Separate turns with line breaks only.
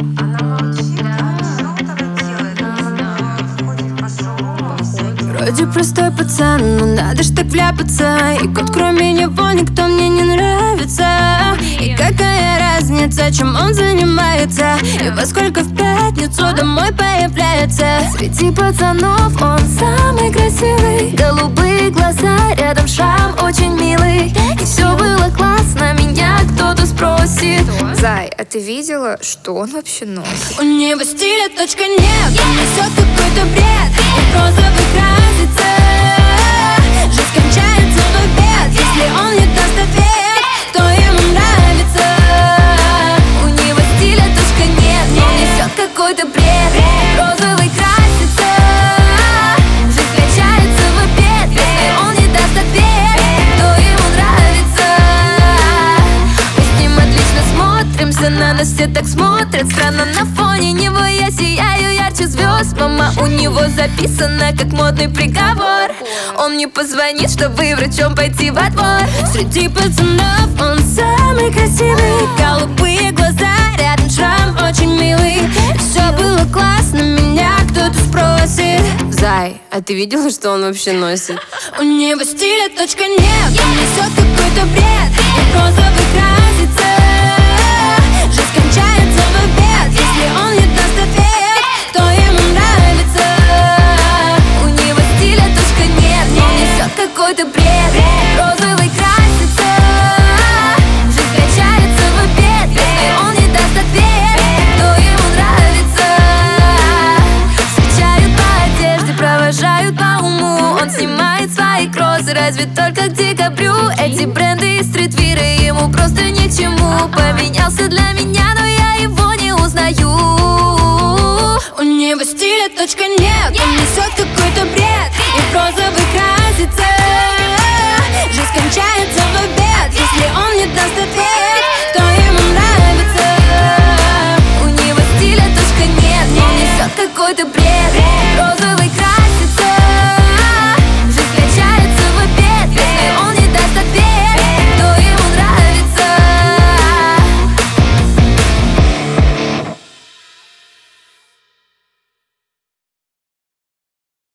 Вроде простой пацан, но надо ж так вляпаться. И кот кроме него никто мне не нравится. И какая разница, чем он занимается, и во сколько в пятницу домой появляется. Среди пацанов он самый красивый. Голубые глаза, рядом шрам очень милый. И все было классно, меня кто-то спросит: Зай, а ты видела, что он вообще носит? У него стиля точка нет, он несет какой-то бред. Он розовый красится, жизнь кончается в обед, если он не даст ответ, кто ему нравится. У него стиля точка нет, он несет какой-то бред. Розовый красится, жизнь кончается в обед, если он не даст ответ, кто ему нравится. Мы с ним отлично смотримся, на нас все так смотрят странно. На фоне него я сияю ярче звезд. Мама, у него записано как модный приговор. Он мне позвонит, чтобы врачом пойти во двор. Среди пацанов он самый красивый. Голубые глаза, рядом шрам очень милый. Все было классно, меня кто-то спросит: Зай, а ты видела, что он вообще носит? У него стиля точка нет, он несет какой-то бред. Он розовый красится,